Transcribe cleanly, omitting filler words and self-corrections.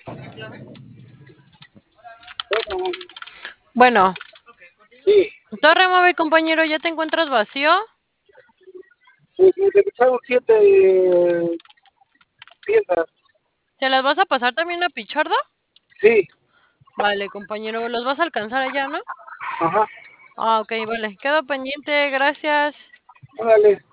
Bueno, Bueno, sí, Torre Móvil, compañero, ¿ya te encuentras vacío? pues me desecharon 7 piezas. ¿Se las vas a pasar también a Pichardo? Sí, Vale, compañero, ¿los vas a alcanzar allá, no? ajá, Ah, ok, vale. Quedo pendiente, gracias. órale.